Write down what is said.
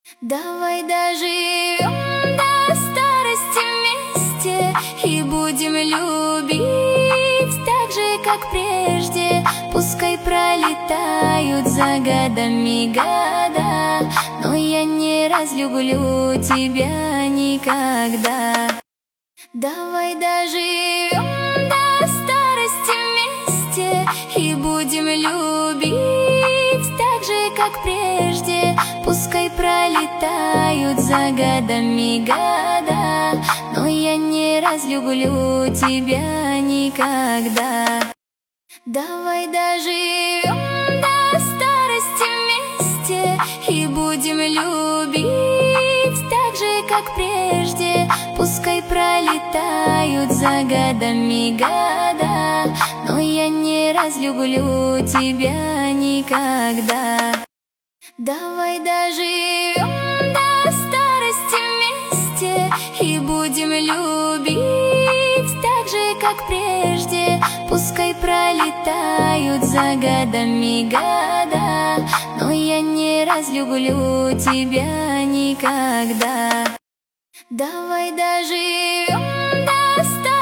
Давай доживем до старости вместе и будем любить так же, как прежде. Пускай пролетают за годами года, но я не разлюблю тебя никогда. Давай доживем до старости вместе и будем любить так же, как прежде. Пускай пролетают за годами года, но я не разлюблю тебя никогда. Давай доживем до старости вместе и будем любить так же, как прежде. Пускай пролетают за годами года, но я не разлюблю тебя никогда. Давай доживем до старости вместе и будем любить так же, как прежде. Пускай пролетают за годами года, но я не разлюблю тебя никогда. Давай доживем